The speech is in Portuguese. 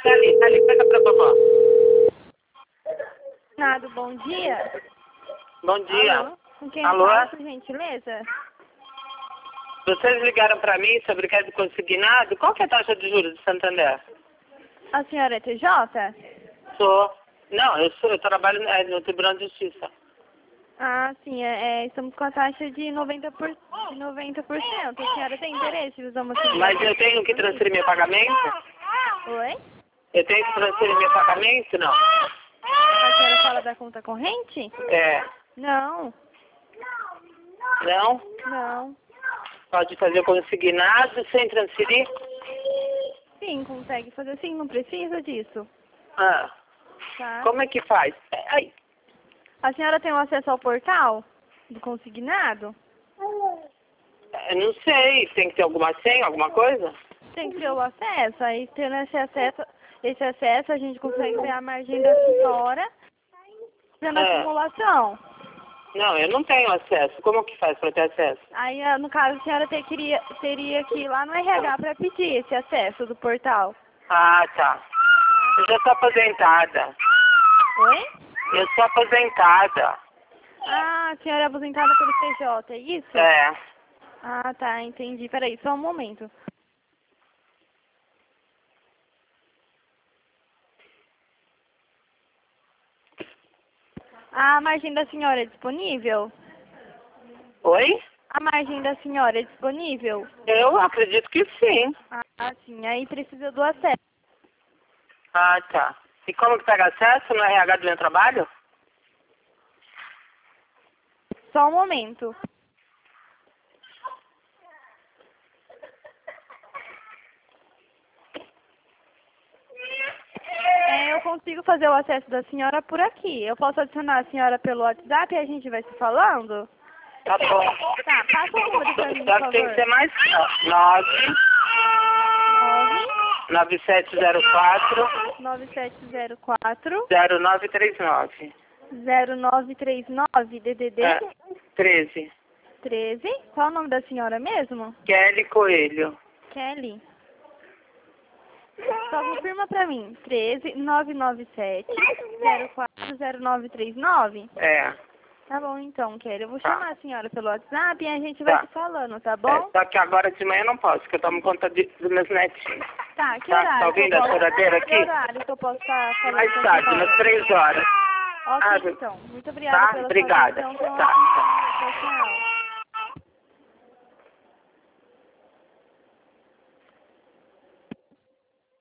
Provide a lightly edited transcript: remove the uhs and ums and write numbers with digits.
tá ali, pega pra vovó. Nado, bom dia. Bom dia. Alô? Com quem Alô? eu falo, por gentileza? Vocês ligaram pra mim sobre crédito consignado? Qual que é a taxa de juros de Santander? A senhora é TJ? Sou. Não, eu trabalho no Tribunal de Justiça. Ah, sim, estamos com a taxa de 90%. A senhora tem interesse em usar uma segunda? Mas eu tenho que transferir meu pagamento? Oi? Eu tenho que transferir meu pagamento? Não. A senhora fala da conta corrente? É. Não, Não? não. Pode fazer consignado sem transferir? Sim, consegue fazer sim, não precisa disso. Ah. Tá? Como é que faz? Ai. A senhora tem o acesso ao portal do consignado? Eu não sei. Tem que ter alguma senha, alguma coisa? Tem que ter o acesso, aí tendo esse acesso a gente consegue ver a margem da senhora fazendo a simulação. Não, eu não tenho acesso. Como que faz para ter acesso? Aí, no caso, a senhora teria que ir lá no RH para pedir esse acesso do portal. Ah, tá. Eu já sou aposentada. Oi? Eu sou aposentada. Ah, a senhora é aposentada pelo PJ, é isso? É. Ah, tá, entendi. Peraí, só um momento. A margem da senhora é disponível? Oi? A margem da senhora é disponível? Eu acredito que sim. Ah, sim. Aí precisa do acesso. Ah, tá. E como que pega acesso no RH do meu trabalho? Só um momento. Eu consigo fazer o acesso da senhora por aqui. Eu posso adicionar a senhora pelo WhatsApp e a gente vai se falando? Tá bom. Tá, passa o número pra mim, por Só que favor. tem que ser mais 9 9704 9704 0939. 0939 DDD 13. 13. Qual é o nome da senhora mesmo? Kelly Coelho. Kelly. Só confirma pra mim. 13 997 04 0939. É. Tá bom então, Kelly. Eu vou chamar a senhora pelo WhatsApp e a gente vai Tá. se falando, tá bom? Só que agora de manhã eu não posso, porque eu tomo conta dos meus netinhos. Tá, que Tá, horário? tá ouvindo que eu a posso- choradeira Que aqui? horário que eu posso estar falando Mais com a tarde, senhora? umas 3 horas. Ok, Ah, então. Muito obrigada tá? pela sua Obrigada. atenção. Tenha uma Tá. ótima noite. Tchau, tchau.